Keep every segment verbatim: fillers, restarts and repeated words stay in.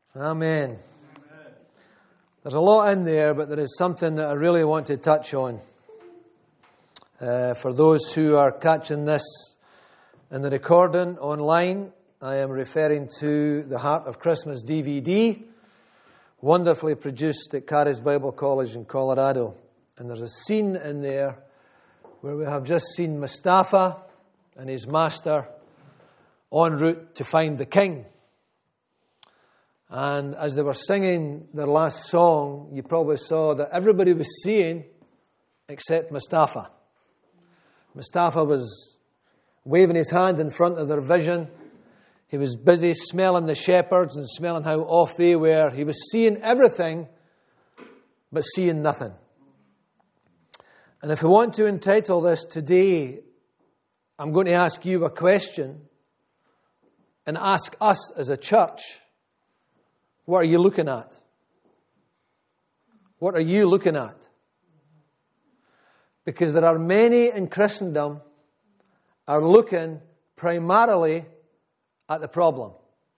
Amen. Amen. There's a lot in there, but there is something that I really want to touch on. Uh, for those who are catching this in the recording online, I am referring to the Heart of Christmas D V D, wonderfully produced at Caris Bible College in Colorado. And there's a scene in there where we have just seen Mustafa and his master en route to find the king. And as they were singing their last song, you probably saw that everybody was seeing except Mustafa. Mustafa was waving his hand in front of their vision. He was busy smelling the shepherds and smelling how off they were. He was seeing everything, but seeing nothing. And if we want to entitle this today, I'm going to ask you a question and ask us as a church, what are you looking at? What are you looking at? Because there are many in Christendom are looking primarily at the problem.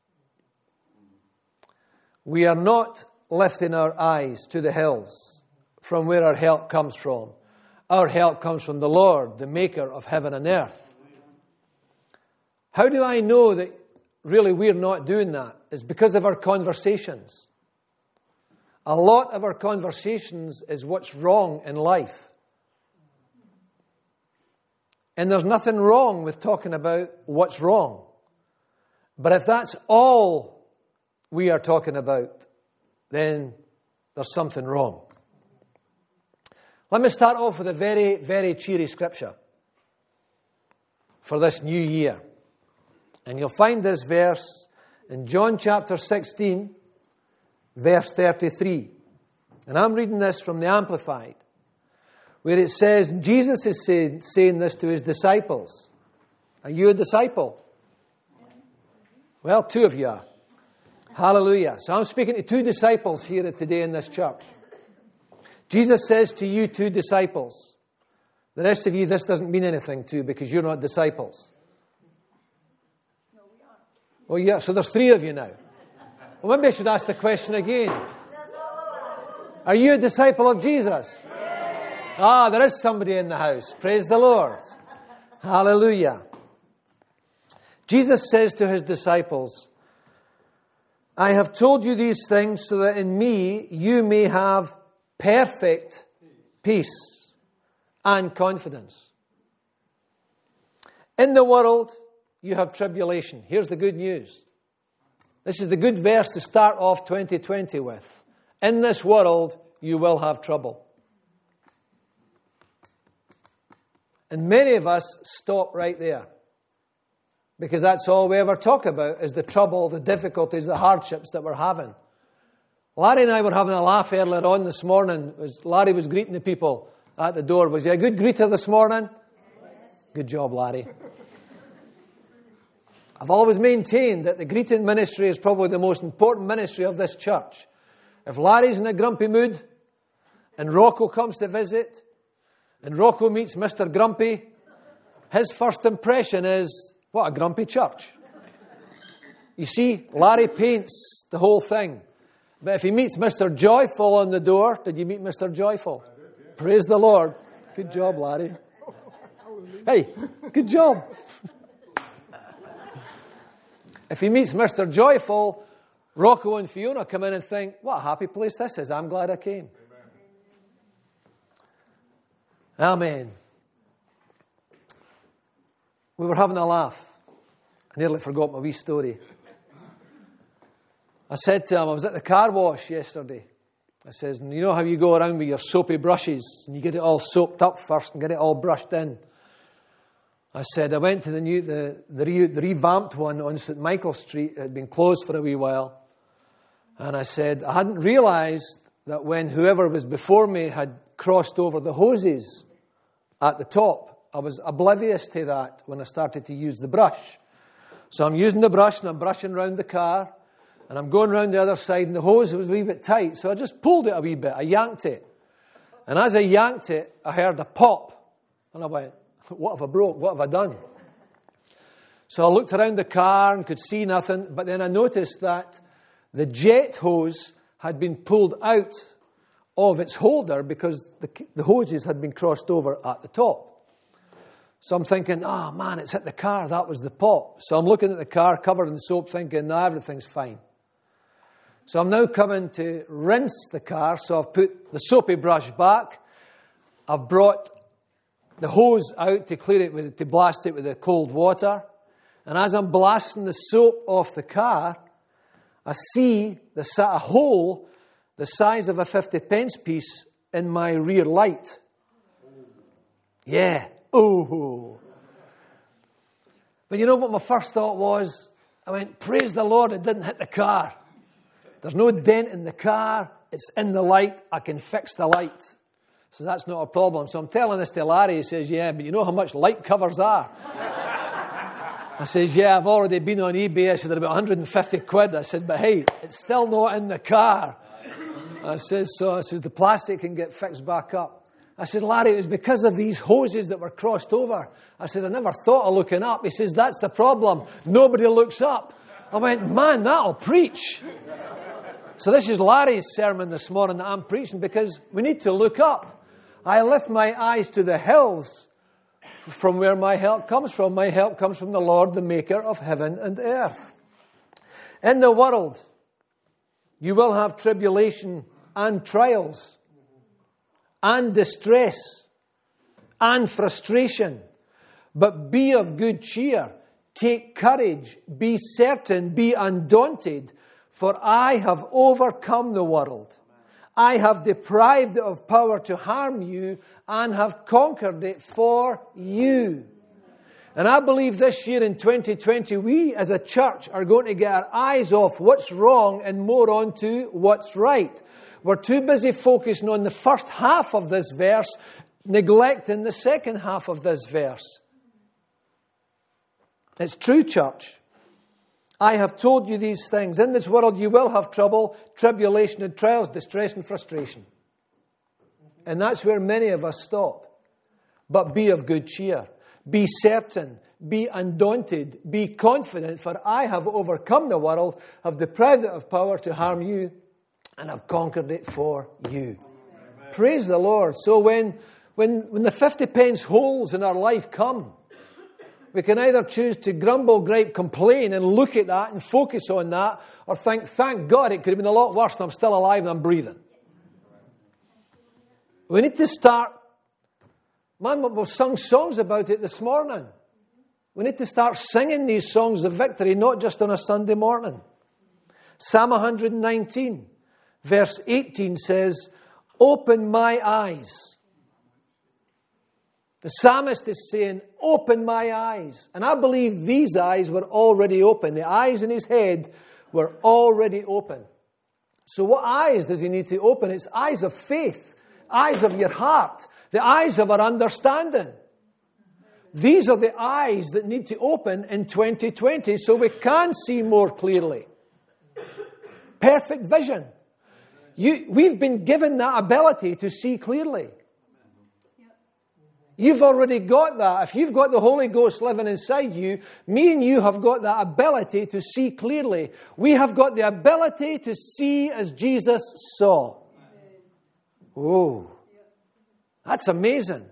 We are not lifting our eyes to the hills from where our help comes from. Our help comes from the Lord, the maker of heaven and earth. How do I know that really we're not doing that? It's because of our conversations. A lot of our conversations is what's wrong in life. And there's nothing wrong with talking about what's wrong. But if that's all we are talking about, then there's something wrong. Let me start off with a very, very cheery scripture for this new year. And you'll find this verse in John chapter sixteen, verse thirty-three. And I'm reading this from the Amplified, where it says, Jesus is saying, saying this to his disciples. Are you a disciple? Well, two of you are. Hallelujah. So I'm speaking to two disciples here today in this church. Jesus says to you, two disciples. The rest of you, this doesn't mean anything to because you're not disciples. Oh, yeah, so there's three of you now. Well, maybe I should ask the question again. Are you a disciple of Jesus? Yes. Ah, there is somebody in the house. Praise the Lord. Hallelujah. Jesus says to his disciples, I have told you these things so that in me you may have perfect peace and confidence. In the world, you have tribulation. Here's the good news. This is the good verse to start off twenty twenty with. In this world, you will have trouble. And many of us stop right there. Because that's all we ever talk about is the trouble, the difficulties, the hardships that we're having. Larry and I were having a laugh earlier on this morning. As Larry was greeting the people at the door. Was he a good greeter this morning? Yes. Good job, Larry. I've always maintained that the greeting ministry is probably the most important ministry of this church. If Larry's in a grumpy mood, and Rocco comes to visit, and Rocco meets Mister Grumpy, his first impression is, what a grumpy church. You see, Larry paints the whole thing. But if he meets Mister Joyful on the door, did you meet Mister Joyful? I did, yeah. Praise the Lord. Good job, Larry. Hey, good job. If he meets Mister Joyful, Rocco and Fiona come in and think, what a happy place this is. I'm glad I came. Amen. Amen. We were having a laugh. I nearly forgot my wee story. I said to him, I was at the car wash yesterday. I says, you know how you go around with your soapy brushes and you get it all soaked up first and get it all brushed in? I said, I went to the new, the, the, re, the revamped one on Saint Michael Street. It had been closed for a wee while. And I said, I hadn't realised that when whoever was before me had crossed over the hoses at the top, I was oblivious to that when I started to use the brush. So I'm using the brush and I'm brushing around the car and I'm going around the other side and the hose was a wee bit tight. So I just pulled it a wee bit. I yanked it. And as I yanked it, I heard a pop. And I went, what have I broke? What have I done? So I looked around the car and could see nothing. But then I noticed that The jet hose had been pulled out of its holder because the, the hoses had been crossed over at the top. So I'm thinking, oh man, it's hit the car. That was the pop. So I'm looking at the car covered in soap thinking, no, everything's fine. So I'm now coming to rinse the car. So I've put the soapy brush back. I've brought the hose out to clear it, with, to blast it with the cold water. And as I'm blasting the soap off the car, I see the, a hole the size of a fifty pence piece in my rear light. Yeah. Oh. But you know what my first thought was? I went, praise the Lord, it didn't hit the car. There's no dent in the car. It's in the light. I can fix the light. So that's not a problem. So I'm telling this to Larry. He says, yeah, but you know how much light covers are? I says, yeah, I've already been on eBay. I said, they're about one hundred fifty quid. I said, but hey, it's still not in the car. I says, so I says, the plastic can get fixed back up. I said, Larry, it was because of these hoses that were crossed over. I said, I never thought of looking up. He says, that's the problem. Nobody looks up. I went, man, that'll preach. So this is Larry's sermon this morning that I'm preaching, because we need to look up. I lift my eyes to the hills from where my help comes from. My help comes from the Lord, the maker of heaven and earth. In the world, you will have tribulation and trials and distress and frustration. But be of good cheer. Take courage. Be certain. Be undaunted. For I have overcome the world. I have deprived it of power to harm you and have conquered it for you. And I believe this year in twenty twenty, we as a church are going to get our eyes off what's wrong and more onto what's right. We're too busy focusing on the first half of this verse, neglecting the second half of this verse. It's true, church. I have told you these things. In this world you will have trouble, tribulation and trials, distress and frustration. And that's where many of us stop. But be of good cheer. Be certain. Be undaunted. Be confident. For I have overcome the world, have deprived it of power to harm you, and have conquered it for you. Amen. Praise the Lord. So when, when, when the fifty pence holes in our life come, we can either choose to grumble, gripe, complain, and look at that and focus on that, or think, thank God, it could have been a lot worse and I'm still alive and I'm breathing. We need to start, man, we've sung songs about it this morning. We need to start singing these songs of victory, not just on a Sunday morning. Psalm one nineteen, verse eighteen says, open my eyes. The psalmist is saying, open my eyes. And I believe these eyes were already open. The eyes in his head were already open. So what eyes does he need to open? It's eyes of faith, eyes of your heart, the eyes of our understanding. These are the eyes that need to open in twenty twenty so we can see more clearly. Perfect vision. You, we've been given that ability to see clearly. You've already got that. If you've got the Holy Ghost living inside you, me and you have got that ability to see clearly. We have got the ability to see as Jesus saw. Oh, that's amazing.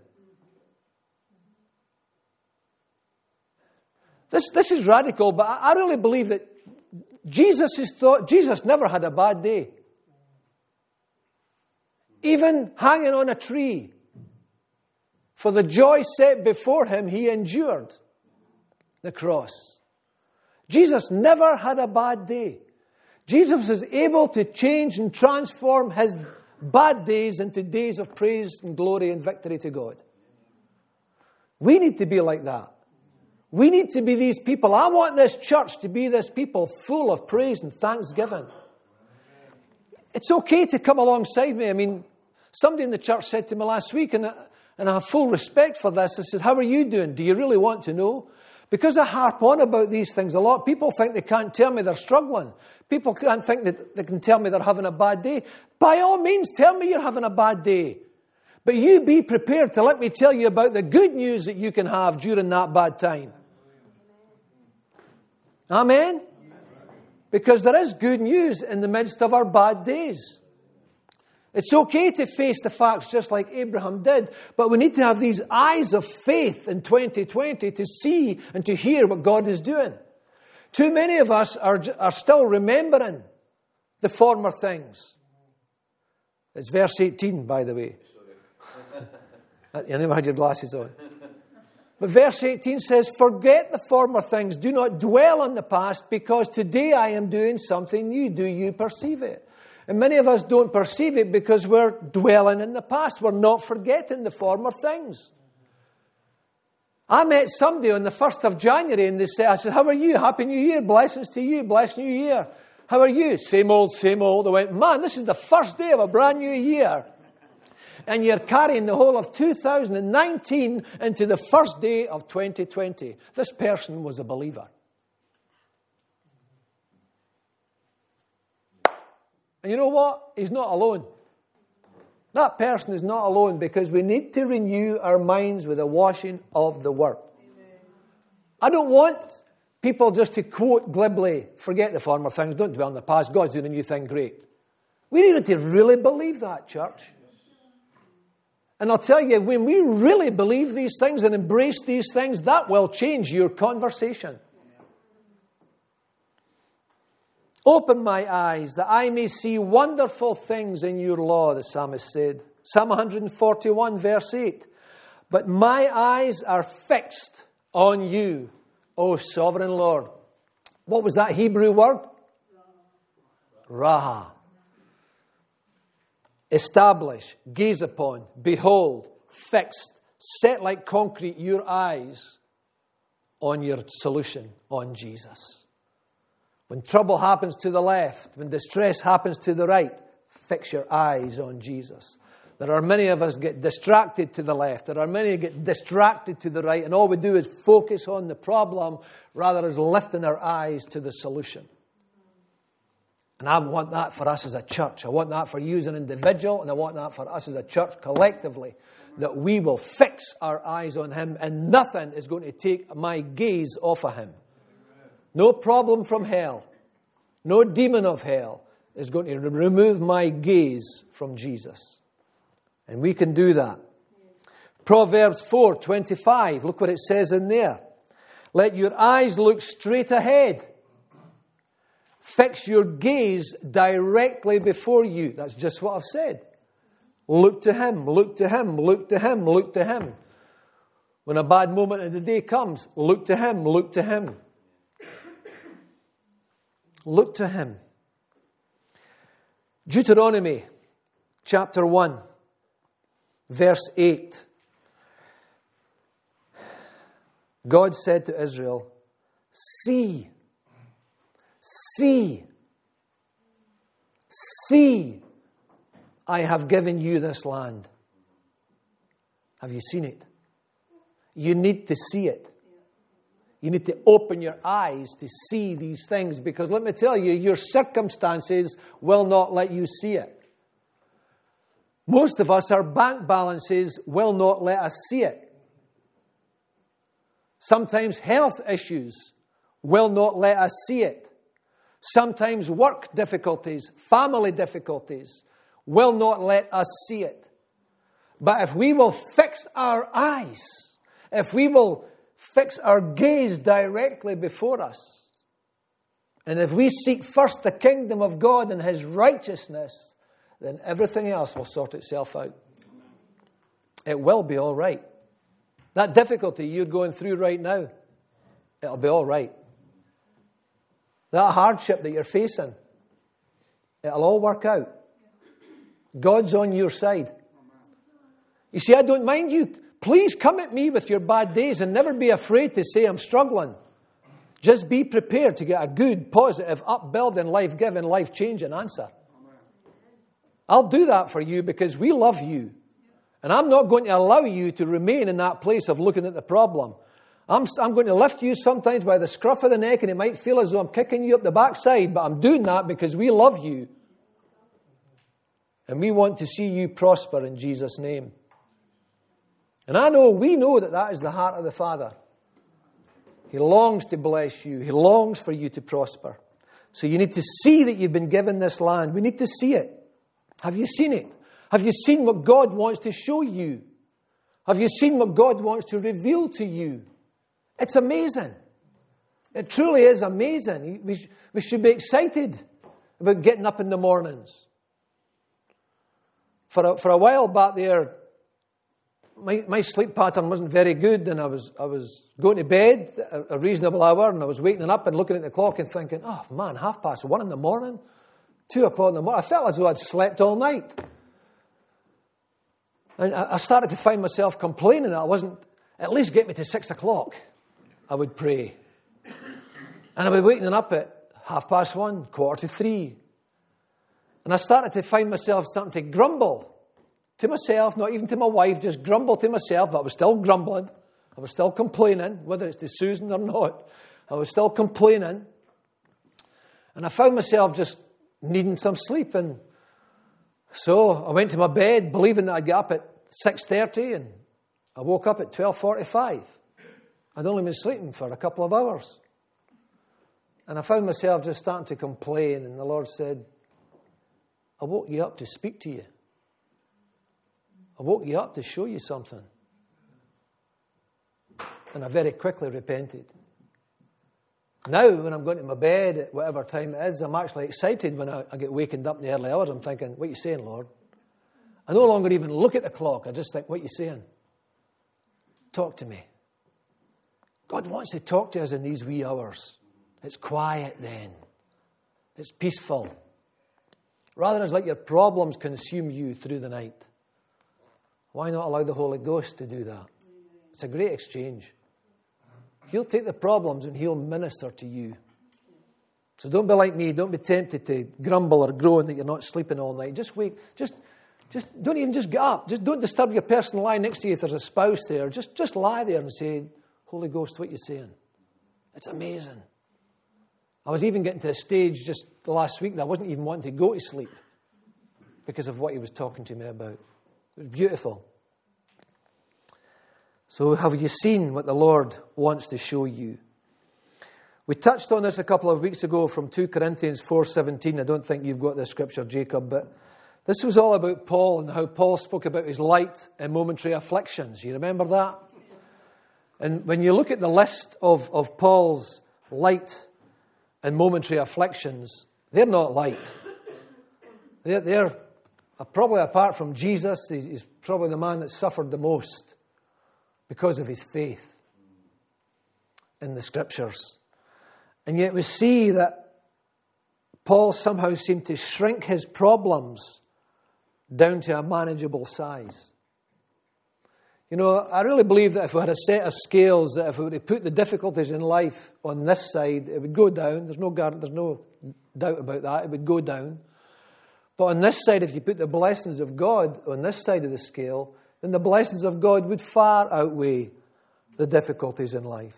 This, this is radical, but I, I really believe that Jesus is thought, Jesus never had a bad day. Even hanging on a tree, for the joy set before him, he endured the cross. Jesus never had a bad day. Jesus is able to change and transform his bad days into days of praise and glory and victory to God. We need to be like that. We need to be these people. I want this church to be this people full of praise and thanksgiving. It's okay to come alongside me. I mean, somebody in the church said to me last week, and And I have full respect for this. I said, how are you doing? Do you really want to know? Because I harp on about these things a lot. People think they can't tell me they're struggling. People can't think that they can tell me they're having a bad day. By all means, tell me you're having a bad day. But you be prepared to let me tell you about the good news that you can have during that bad time. Amen? Because there is good news in the midst of our bad days. It's okay to face the facts just like Abraham did, but we need to have these eyes of faith in twenty twenty to see and to hear what God is doing. Too many of us are, are still remembering the former things. It's verse eighteen, by the way. You never had your glasses on. But verse eighteen says, forget the former things. Do not dwell on the past, because today I am doing something new. Do you perceive it? And many of us don't perceive it because we're dwelling in the past. We're not forgetting the former things. I met somebody on the first of January and they said, I said, how are you? Happy New Year. Blessings to you. Blessed New Year. How are you? Same old, same old. I went, man, this is the first day of a brand new year. And you're carrying the whole of two thousand nineteen into the first day of twenty twenty. This person was a believer. And you know what? He's not alone. That person is not alone, because we need to renew our minds with the washing of the Word. Amen. I don't want people just to quote glibly, forget the former things, don't dwell on the past, God's doing a new thing, great. We need to really believe that, church. And I'll tell you, when we really believe these things and embrace these things, that will change your conversation. Open my eyes that I may see wonderful things in your law, the psalmist said. Psalm one forty-one, verse eight. But my eyes are fixed on you, O sovereign Lord. What was that Hebrew word? Raha. Establish, gaze upon, behold, fixed, set like concrete your eyes on your solution, on Jesus. When trouble happens to the left, when distress happens to the right, fix your eyes on Jesus. There are many of us get distracted to the left. There are many who get distracted to the right. And all we do is focus on the problem rather than lifting our eyes to the solution. And I want that for us as a church. I want that for you as an individual. And I want that for us as a church collectively. That we will fix our eyes on Him. And nothing is going to take my gaze off of Him. No problem from hell, no demon of hell is going to remove my gaze from Jesus. And we can do that. Proverbs four twenty-five, look what it says in there. Let your eyes look straight ahead. Fix your gaze directly before you. That's just what I've said. Look to Him, look to Him, look to Him, look to Him. When a bad moment of the day comes, look to Him, look to Him. Look to Him. Deuteronomy chapter one, verse eight. God said to Israel, see, see, see, I have given you this land. Have you seen it? You need to see it. You need to open your eyes to see these things, because let me tell you, your circumstances will not let you see it. Most of us, our bank balances will not let us see it. Sometimes health issues will not let us see it. Sometimes work difficulties, family difficulties will not let us see it. But if we will fix our eyes, if we will fix our gaze directly before us, and if we seek first the kingdom of God and His righteousness, then everything else will sort itself out. It will be all right. That difficulty you're going through right now, it'll be all right. That hardship that you're facing, it'll all work out. God's on your side. You see, I don't mind you. Please come at me with your bad days and never be afraid to say I'm struggling. Just be prepared to get a good, positive, upbuilding, life-giving, life-changing answer. I'll do that for you because we love you. And I'm not going to allow you to remain in that place of looking at the problem. I'm, I'm going to lift you sometimes by the scruff of the neck, and it might feel as though I'm kicking you up the backside, but I'm doing that because we love you. And we want to see you prosper in Jesus' name. And I know, we know that that is the heart of the Father. He longs to bless you. He longs for you to prosper. So you need to see that you've been given this land. We need to see it. Have you seen it? Have you seen what God wants to show you? Have you seen what God wants to reveal to you? It's amazing. It truly is amazing. We, sh- we should be excited about getting up in the mornings. For a, for a while back there, my, my sleep pattern wasn't very good, and I was I was going to bed at a reasonable hour, and I was waking up and looking at the clock and thinking, oh man, half past one in the morning, two o'clock in the morning. I felt as though I'd slept all night. And I, I started to find myself complaining that I wasn't, at least get me to six o'clock, I would pray. And I'd be waking up at half past one, quarter to three. And I started to find myself starting to grumble to myself, not even to my wife, just grumble to myself, but I was still grumbling. I was still complaining, whether it's to Susan or not. I was still complaining. And I found myself just needing some sleep. And so I went to my bed, believing that I'd get up at six thirty, and I woke up at twelve forty-five. I'd only been sleeping for a couple of hours. And I found myself just starting to complain, and the Lord said, I woke you up to speak to you. I woke you up to show you something. And I very quickly repented. Now, when I'm going to my bed at whatever time it is, I'm actually excited when I, I get wakened up in the early hours. I'm thinking, what are you saying, Lord? I no longer even look at the clock. I just think, what are you saying? Talk to me. God wants to talk to us in these wee hours. It's quiet then. It's peaceful. Rather than it's like your problems consume you through the night. Why not allow the Holy Ghost to do that? It's a great exchange. He'll take the problems and He'll minister to you. So don't be like me. Don't be tempted to grumble or groan that you're not sleeping all night. Just wake. Just, just don't even just get up. Just don't disturb your person lying next to you if there's a spouse there. Just, just lie there and say, Holy Ghost, what are you saying? It's amazing. I was even getting to a stage just the last week that I wasn't even wanting to go to sleep because of what He was talking to me about. It was beautiful. So have you seen what the Lord wants to show you? We touched on this a couple of weeks ago from Second Corinthians four seventeen. I don't think you've got the scripture, Jacob, but this was all about Paul and how Paul spoke about his light and momentary afflictions. You remember that? And when you look at the list of, of Paul's light and momentary afflictions, they're not light. They're, they're probably, apart from Jesus, he's probably the man that suffered the most because of his faith in the Scriptures. And yet we see that Paul somehow seemed to shrink his problems down to a manageable size. You know, I really believe that if we had a set of scales, that if we were to put the difficulties in life on this side, it would go down. There's no there's no doubt about that. It would go down. But on this side, if you put the blessings of God on this side of the scale, then the blessings of God would far outweigh the difficulties in life.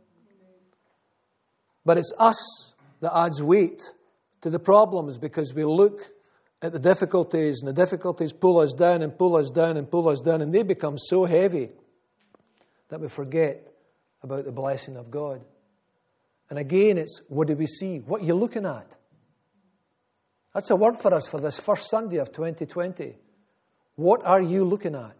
But it's us that adds weight to the problems because we look at the difficulties, and the difficulties pull us down and pull us down and pull us down, and they become so heavy that we forget about the blessing of God. And again, it's what do we see? What are you looking at? That's a word for us for this first Sunday of twenty twenty. What are you looking at?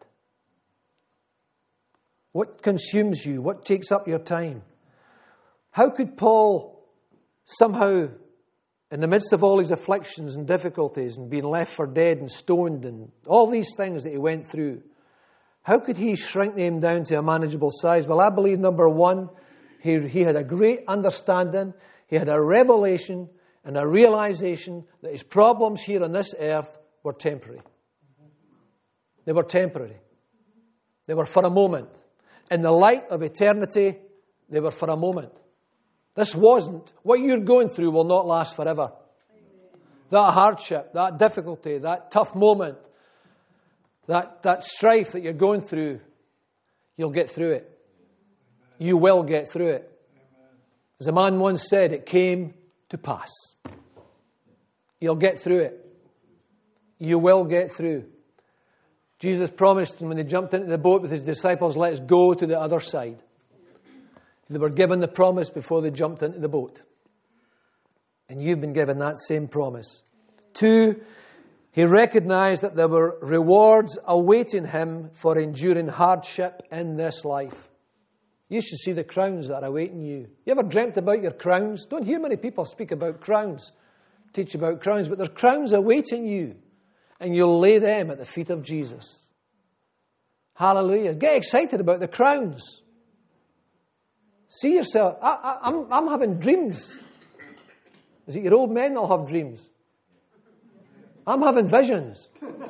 What consumes you? What takes up your time? How could Paul somehow, in the midst of all his afflictions and difficulties and being left for dead and stoned and all these things that he went through, how could he shrink them down to a manageable size? Well, I believe, number one, he, he had a great understanding, he had a revelation and a realization that his problems here on this earth were temporary. They were temporary. They were for a moment. In the light of eternity, they were for a moment. This wasn't, what you're going through will not last forever. That hardship, that difficulty, that tough moment, that, that strife that you're going through, you'll get through it. You will get through it. As a man once said, it came to pass. You'll get through it. You will get through. Jesus promised when he jumped into the boat with his disciples, let us go to the other side. They were given the promise before they jumped into the boat. And you've been given that same promise. Two, he recognized that there were rewards awaiting him for enduring hardship in this life. You should see the crowns that are awaiting you. You ever dreamt about your crowns? Don't hear many people speak about crowns, teach about crowns, but there are crowns awaiting you. And you'll lay them at the feet of Jesus. Hallelujah. Get excited about the crowns. See yourself. I, I, I'm, I'm having dreams. Is it your old men that'll have dreams? I'm having visions.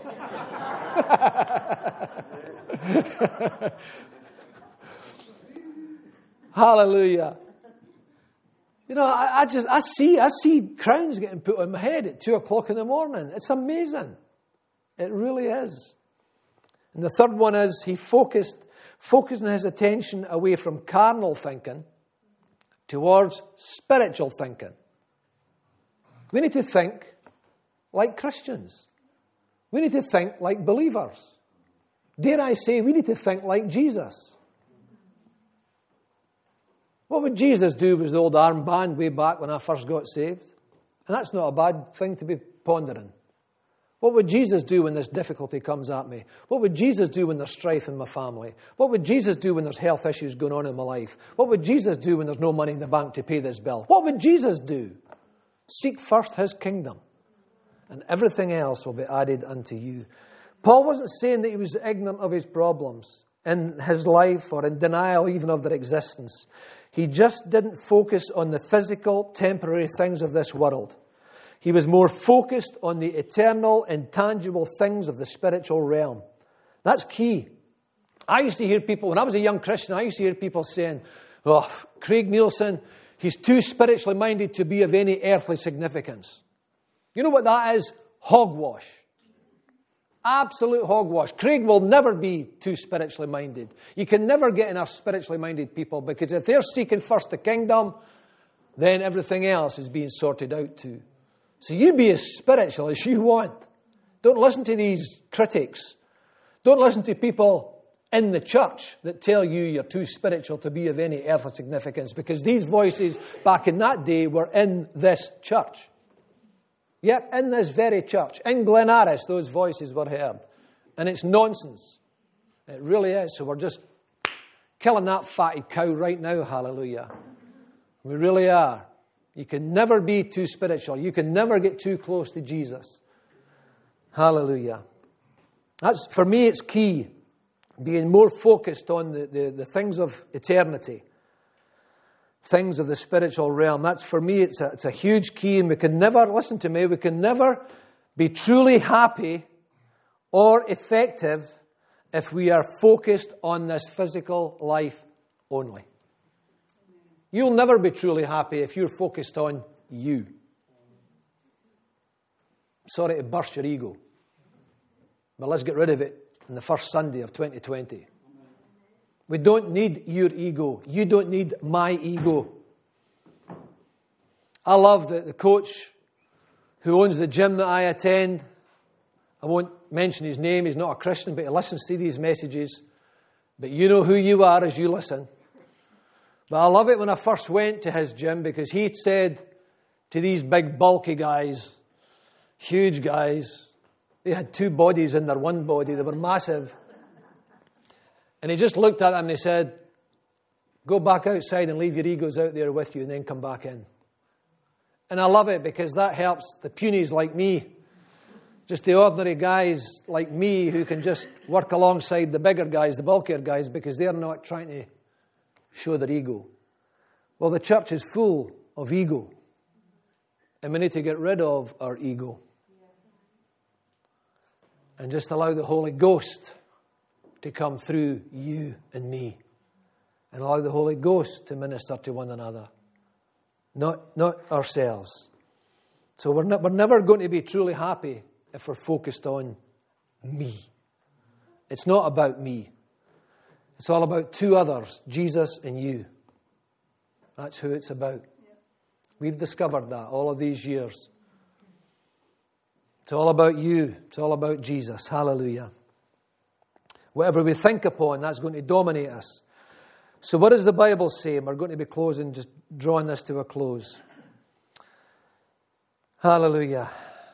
Hallelujah. You know, I, I just, I see, I see crowns getting put on my head at two o'clock in the morning. It's amazing. It really is. And the third one is he focused, focusing his attention away from carnal thinking towards spiritual thinking. We need to think like Christians. We need to think like believers. Dare I say, we need to think like Jesus. What would Jesus do with the old armband way back when I first got saved? And that's not a bad thing to be pondering. What would Jesus do when this difficulty comes at me? What would Jesus do when there's strife in my family? What would Jesus do when there's health issues going on in my life? What would Jesus do when there's no money in the bank to pay this bill? What would Jesus do? Seek first his kingdom, and everything else will be added unto you. Paul wasn't saying that he was ignorant of his problems in his life or in denial even of their existence. He just didn't focus on the physical, temporary things of this world. He was more focused on the eternal, intangible things of the spiritual realm. That's key. I used to hear people, when I was a young Christian, I used to hear people saying, oh, Craig Nielsen, he's too spiritually minded to be of any earthly significance. You know what that is? Hogwash. Absolute hogwash. Craig will never be too spiritually minded. You can never get enough spiritually minded people, because if they're seeking first the kingdom, then everything else is being sorted out too. So you be as spiritual as you want. Don't listen to these critics. Don't listen to people in the church that tell you you're too spiritual to be of any earthly significance, because these voices back in that day were in this church. Yep, in this very church. In Glenaris, those voices were heard. And it's nonsense. It really is. So we're just killing that fatty cow right now, hallelujah. We really are. You can never be too spiritual. You can never get too close to Jesus. Hallelujah. That's, for me, it's key. Being more focused on the, the, the things of eternity. Things of the spiritual realm. That's, for me, it's a, it's a huge key. And we can never, listen to me, we can never be truly happy or effective if we are focused on this physical life only. You'll never be truly happy if you're focused on you. Sorry to burst your ego, but let's get rid of it on the first Sunday of twenty twenty. We don't need your ego. You don't need my ego. I love the, the coach who owns the gym that I attend. I won't mention his name. He's not a Christian, but he listens to these messages. But you know who you are as you listen. But I love it when I first went to his gym, because he said to these big bulky guys, huge guys, they had two bodies in their one body, they were massive. And he just looked at them and he said, go back outside and leave your egos out there with you and then come back in. And I love it, because that helps the punies like me, just the ordinary guys like me who can just work alongside the bigger guys, the bulkier guys, because they're not trying to show their ego. Well, the church is full of ego. And we need to get rid of our ego. And just allow the Holy Ghost to come through you and me. And allow the Holy Ghost to minister to one another. Not, not ourselves. So we're, not, we're never going to be truly happy if we're focused on me. It's not about me. It's all about two others, Jesus and you. That's who it's about. We've discovered that all of these years. It's all about you. It's all about Jesus. Hallelujah. Whatever we think upon, that's going to dominate us. So what does the Bible say? We're going to be closing, just drawing this to a close. Hallelujah.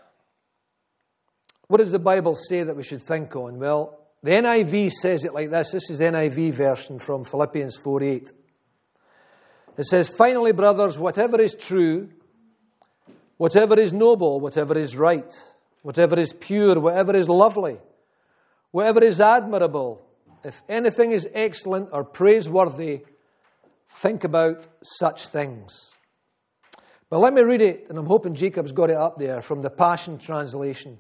What does the Bible say that we should think on? Well, the N I V says it like this. This is the N I V version from Philippians four eight. It says, "Finally, brothers, whatever is true, whatever is noble, whatever is right, whatever is pure, whatever is lovely, whatever is admirable, if anything is excellent or praiseworthy, think about such things." But let me read it, and I'm hoping Jacob's got it up there, from the Passion Translation.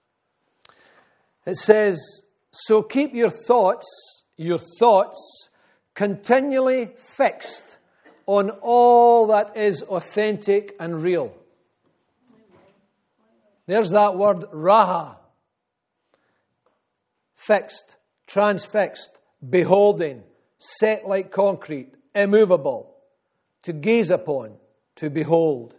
It says, "So keep your thoughts, your thoughts, continually fixed on all that is authentic and real." There's that word, raha. Fixed, transfixed, beholding, set like concrete, immovable, to gaze upon, to behold.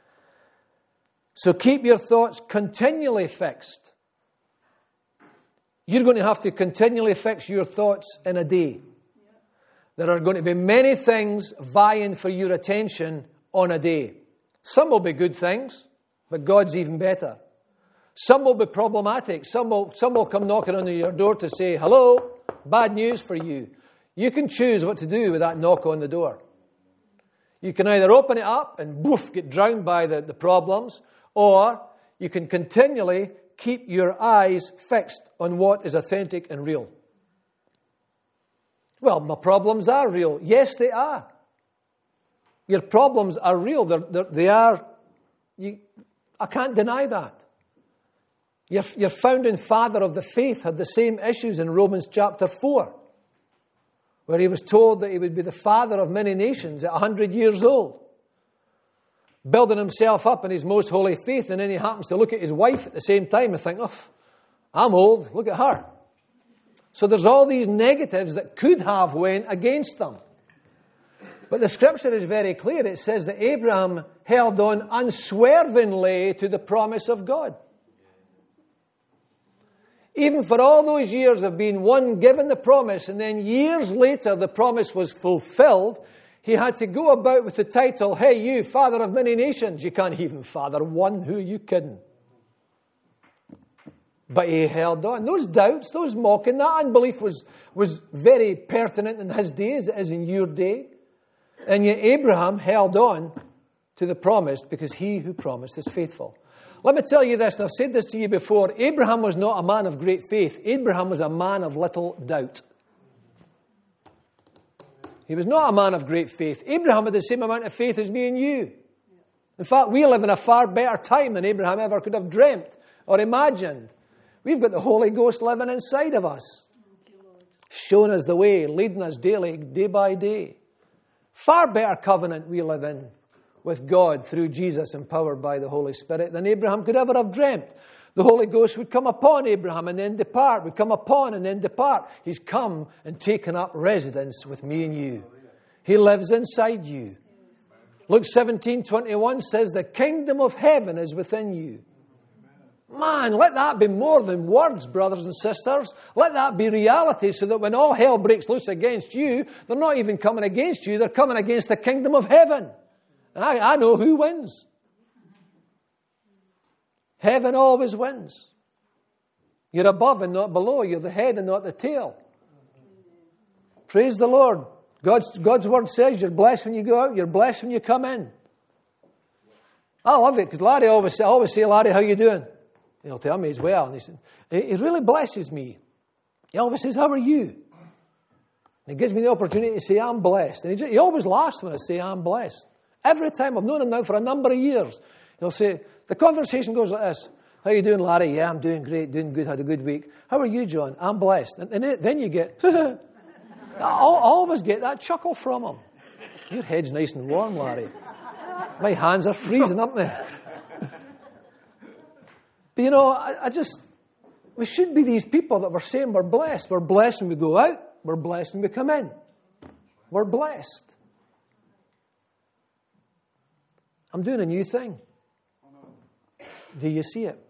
So keep your thoughts continually fixed. You're going to have to continually fix your thoughts in a day. There are going to be many things vying for your attention on a day. Some will be good things, but God's even better. Some will be problematic. Some will, some will come knocking on your door to say, "Hello, bad news for you." You can choose what to do with that knock on the door. You can either open it up and boof, get drowned by the, the problems, or you can continually keep your eyes fixed on what is authentic and real. Well, my problems are real. Yes, they are. Your problems are real. They're, they're, they are. You, I can't deny that. Your, your founding father of the faith had the same issues in Romans chapter four, where he was told that he would be the father of many nations at one hundred years old, building himself up in his most holy faith, and then he happens to look at his wife at the same time and think, "Oh, I'm old, look at her." So there's all these negatives that could have went against them. But the scripture is very clear. It says that Abraham held on unswervingly to the promise of God. Even for all those years of being one given the promise, and then years later the promise was fulfilled, he had to go about with the title, "Hey, you, father of many nations." You can't even father one. Who are you kidding? But he held on. Those doubts, those mocking, that unbelief was, was very pertinent in his day as it is in your day. And yet Abraham held on to the promise because he who promised is faithful. Let me tell you this, and I've said this to you before. Abraham was not a man of great faith. Abraham was a man of little doubt. He was not a man of great faith. Abraham had the same amount of faith as me and you. In fact, we live in a far better time than Abraham ever could have dreamt or imagined. We've got the Holy Ghost living inside of us, showing us the way, leading us daily, day by day. Far better covenant we live in with God through Jesus, empowered by the Holy Spirit, than Abraham could ever have dreamt. The Holy Ghost would come upon Abraham and then depart, would come upon and then depart. He's come and taken up residence with me and you. He lives inside you. Luke seventeen twenty-one says, "The kingdom of heaven is within you." Man, let that be more than words, brothers and sisters. Let that be reality, so that when all hell breaks loose against you, they're not even coming against you, they're coming against the kingdom of heaven. And I, I know who wins. Heaven always wins. You're above and not below. You're the head and not the tail. Praise the Lord. God's, God's word says you're blessed when you go out, you're blessed when you come in. I love it, because Larry always, I always say, "Larry, how you doing?" He'll tell me he's well. And he said, it really blesses me. He always says, "How are you?" And he gives me the opportunity to say, "I'm blessed." And he, just, he always laughs when I say, "I'm blessed." Every time. I've known him now for a number of years. He'll say, the conversation goes like this: "How you doing, Larry?" "Yeah, I'm doing great, doing good, had a good week." "How are you, John?" "I'm blessed." And, and then you get, I always get that chuckle from him. "Your head's nice and warm, Larry." My hands are freezing, aren't they? But you know, I, I just, we should be these people that we're saying we're blessed. We're blessed when we go out. We're blessed when we come in. We're blessed. I'm doing a new thing. Do you see it?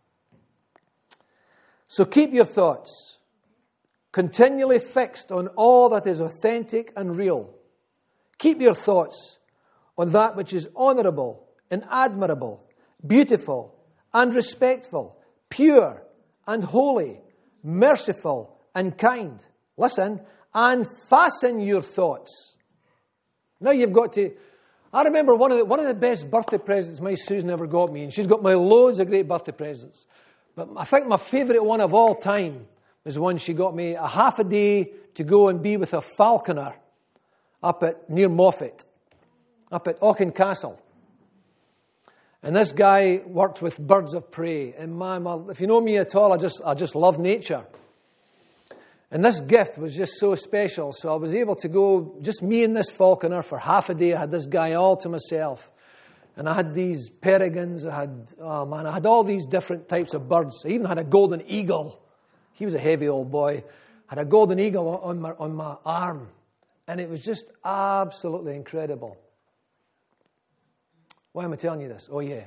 So keep your thoughts continually fixed on all that is authentic and real. Keep your thoughts on that which is honourable and admirable beautiful and respectful, pure and holy, merciful and kind. Listen, and fasten your thoughts. Now you've got to... I remember one of the, one of the best birthday presents my Susan ever got me, and she's got me loads of great birthday presents. But I think my favourite one of all time was the one she got me, a half a day to go and be with a falconer up at near Moffat, up at Auchincastle. And this guy worked with birds of prey. And man, well, if you know me at all, I just I just love nature. And this gift was just so special. So I was able to go, just me and this falconer, for half a day. I had this guy all to myself. And I had these peregrines. I had, oh man, I had all these different types of birds. I even had a golden eagle. He was a heavy old boy. I had a golden eagle on my, on my arm. And it was just absolutely incredible. Why am I telling you this? Oh, yeah.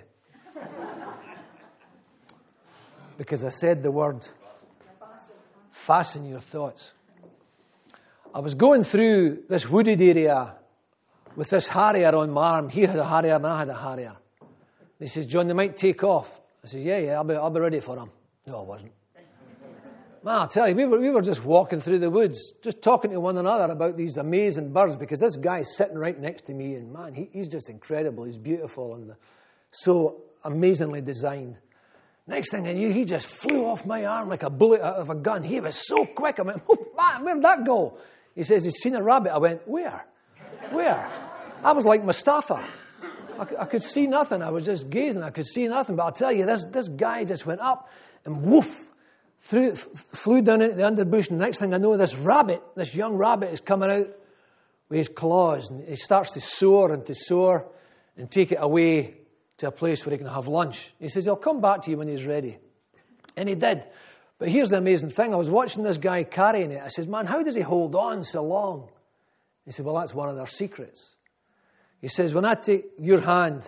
Because I said the word, fasten your thoughts. I was going through this wooded area with this harrier on my arm. He had a harrier and I had a harrier. He says, John, they might take off. I said, yeah, yeah, I'll be, I'll be ready for them. No, I wasn't. Man, I'll tell you, we were, we were just walking through the woods, just talking to one another about these amazing birds, because this guy's sitting right next to me, and man, he, he's just incredible. He's beautiful and so amazingly designed. Next thing I knew, he just flew off my arm like a bullet out of a gun. He was so quick. I went, oh, man, where'd that go? He says, he's seen a rabbit. I went, where? Where? I was like Mustafa. I, I could see nothing. I was just gazing. I could see nothing. But I'll tell you, this, this guy just went up and woof, threw, flew down into the underbush. And the next thing I know, this rabbit, this young rabbit is coming out with his claws. And he starts to soar and to soar and take it away to a place where he can have lunch. He says, he'll come back to you when he's ready. And he did. But here's the amazing thing. I was watching this guy carrying it. I said, man, how does he hold on so long? He said, well, that's one of their secrets. He says, when I take your hand,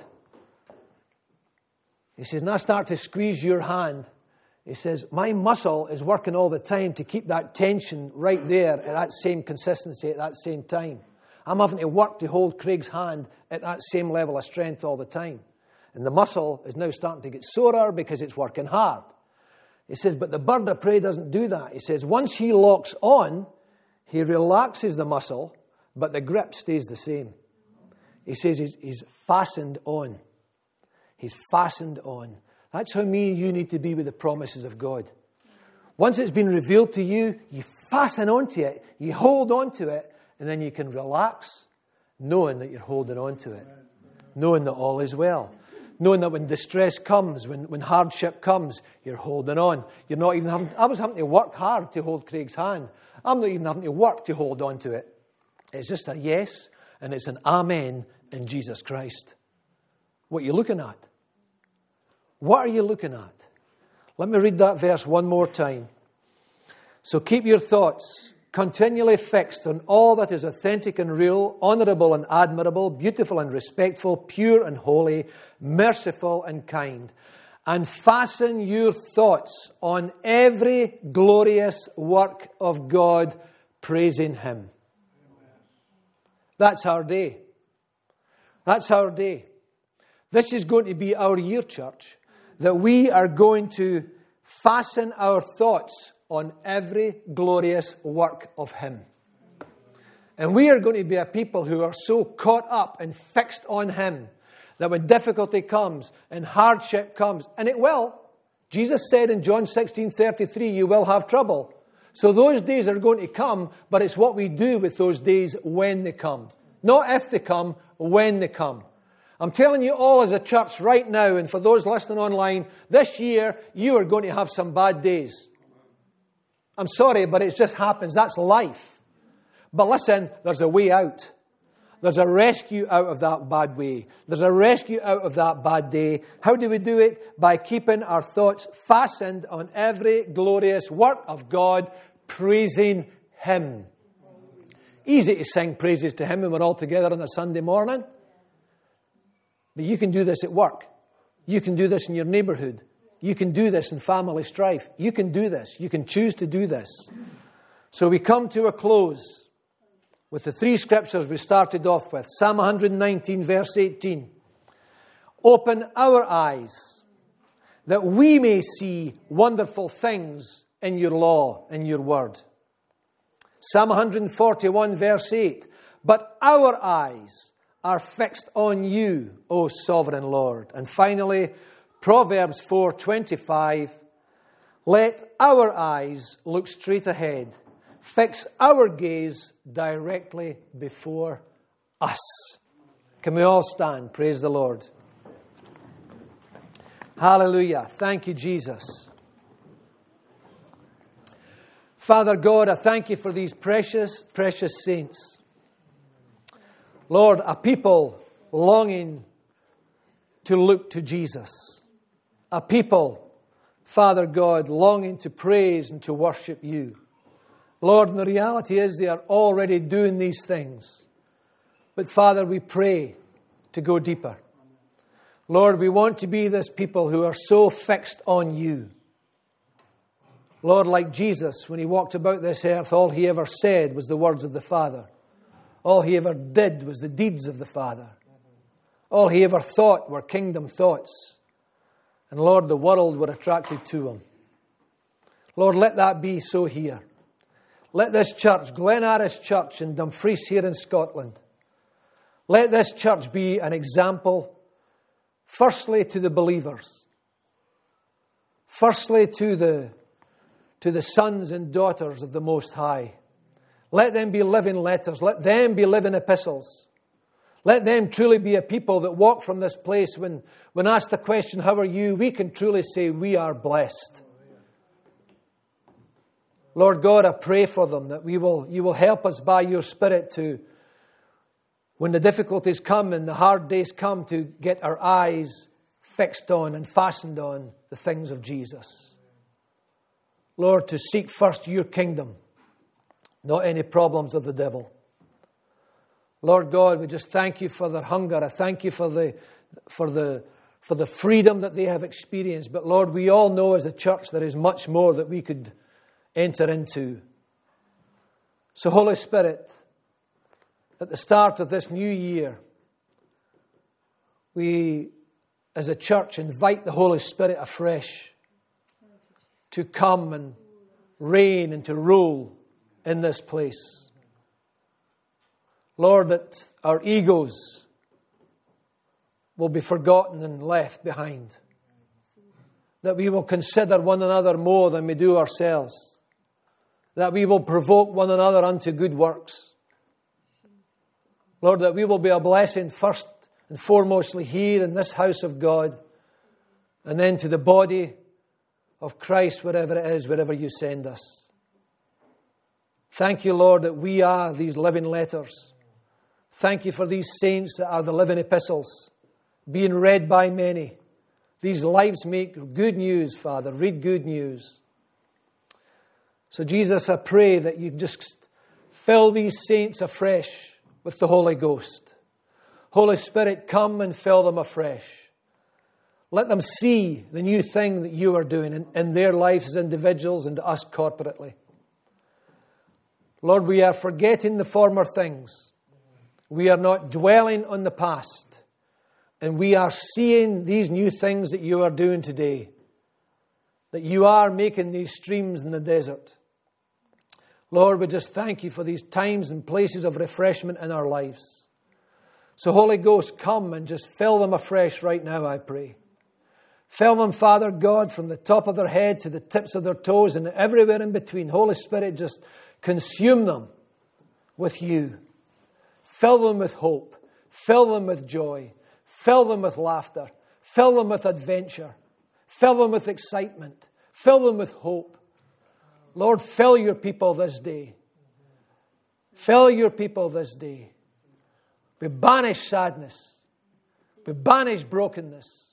he says, and I start to squeeze your hand, he says, my muscle is working all the time to keep that tension right there at that same consistency at that same time. I'm having to work to hold Craig's hand at that same level of strength all the time. And the muscle is now starting to get sorer because it's working hard. He says, but the bird of prey doesn't do that. He says, once he locks on, he relaxes the muscle, but the grip stays the same. He says he's, he's fastened on. He's fastened on. That's how me and you need to be with the promises of God. Once it's been revealed to you, you fasten onto it, you hold on to it, and then you can relax, knowing that you're holding on to it, knowing that all is well. Knowing that when distress comes, when, when hardship comes, you're holding on. You're not even having, I was having to work hard to hold Craig's hand. I'm not even having to work to hold on to it. It's just a yes, and it's an amen in Jesus Christ. What are you looking at? What are you looking at? Let me read that verse one more time. So keep your thoughts continually fixed on all that is authentic and real, honourable and admirable, beautiful and respectful, pure and holy, merciful and kind. And fasten your thoughts on every glorious work of God, praising Him. That's our day. That's our day. This is going to be our year, church, that we are going to fasten our thoughts on every glorious work of Him. And we are going to be a people who are so caught up and fixed on Him that when difficulty comes and hardship comes, and it will, Jesus said in John sixteen thirty-three, you will have trouble. So those days are going to come, but it's what we do with those days when they come. Not if they come, when they come. I'm telling you all as a church right now, and for those listening online, this year you are going to have some bad days. I'm sorry, but it just happens. That's life. But listen, there's a way out. There's a rescue out of that bad way. There's a rescue out of that bad day. How do we do it? By keeping our thoughts fastened on every glorious work of God, praising Him. Easy to sing praises to Him when we're all together on a Sunday morning. But you can do this at work. You can do this in your neighbourhood. You can do this in family strife. You can do this. You can choose to do this. So we come to a close with the three scriptures we started off with. Psalm one nineteen, verse eighteen. Open our eyes, that we may see wonderful things in your law, in your word. Psalm one forty-one, verse eight. But our eyes are fixed on you, O sovereign Lord. And finally, Proverbs four twenty-five. Let our eyes look straight ahead. Fix our gaze directly before us. Can we all stand? Praise the Lord. Hallelujah. Thank you, Jesus. Father God, I thank you for these precious, precious saints. Lord, a people longing to look to Jesus. A people, Father God, longing to praise and to worship you. Lord, and the reality is they are already doing these things. But Father, we pray to go deeper. Lord, we want to be this people who are so fixed on you. Lord, like Jesus, when he walked about this earth, all he ever said was the words of the Father. All he ever did was the deeds of the Father. All he ever thought were kingdom thoughts. And Lord, the world were attracted to him. Lord, let that be so here. Let this church, Glen Aris Church in Dumfries here in Scotland, let this church be an example, firstly to the believers, firstly to the, to the sons and daughters of the Most High. Let them be living letters. Let them be living epistles. Let them truly be a people that walk from this place when, when asked the question, how are you? We can truly say we are blessed. Lord God, I pray for them that we will, you will help us by your Spirit to, when the difficulties come and the hard days come, to get our eyes fixed on and fastened on the things of Jesus. Lord, to seek first your kingdom, not any problems of the devil. Lord God, we just thank you for their hunger. I thank you for the, for the, for the freedom that they have experienced. But Lord, we all know as a church there is much more that we could enter into. So Holy Spirit, at the start of this new year, we as a church invite the Holy Spirit afresh to come and reign and to rule in this place. Lord, that our egos will be forgotten and left behind. That we will consider one another more than we do ourselves. That we will provoke one another unto good works. Lord, that we will be a blessing first and foremostly here in this house of God, and then to the body of Christ wherever it is, wherever you send us. Thank you, Lord, that we are these living letters. Thank you for these saints that are the living epistles, being read by many. These lives make good news, Father. Read good news. So, Jesus, I pray that you just fill these saints afresh with the Holy Ghost. Holy Spirit, come and fill them afresh. Let them see the new thing that you are doing in, in their lives as individuals and us corporately. Lord, we are forgetting the former things. We are not dwelling on the past. And we are seeing these new things that you are doing today. That you are making these streams in the desert. Lord, we just thank you for these times and places of refreshment in our lives. So Holy Ghost, come and just fill them afresh right now, I pray. Fill them, Father God, from the top of their head to the tips of their toes and everywhere in between. Holy Spirit, just consume them with you. Fill them with hope. Fill them with joy. Fill them with laughter. Fill them with adventure. Fill them with excitement. Fill them with hope. Lord, fill your people this day. Fill your people this day. We banish sadness. We banish brokenness.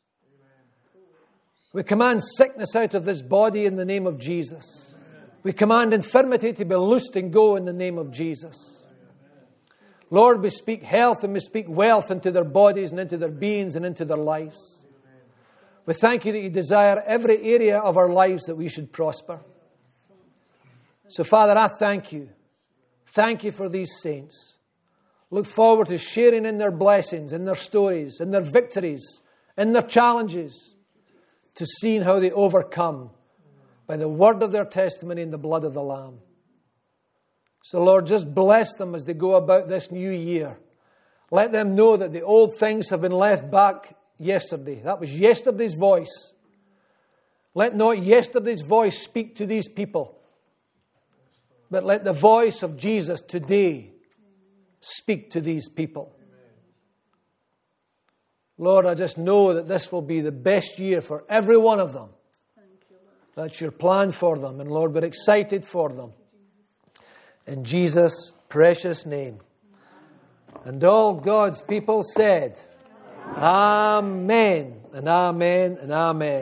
We command sickness out of this body in the name of Jesus. We command infirmity to be loosed and go in the name of Jesus. Lord, we speak health and we speak wealth into their bodies and into their beings and into their lives. We thank you that you desire every area of our lives that we should prosper. So, Father, I thank you. Thank you for these saints. Look forward to sharing in their blessings, in their stories, in their victories, in their challenges, to seeing how they overcome by the word of their testimony and the blood of the Lamb. So Lord, just bless them as they go about this new year. Let them know that the old things have been left back yesterday. That was yesterday's voice. Let not yesterday's voice speak to these people, but let the voice of Jesus today speak to these people. Lord, I just know that this will be the best year for every one of them. That's your plan for them. And Lord, we're excited for them. In Jesus' precious name. And all God's people said, Amen, and amen, and amen.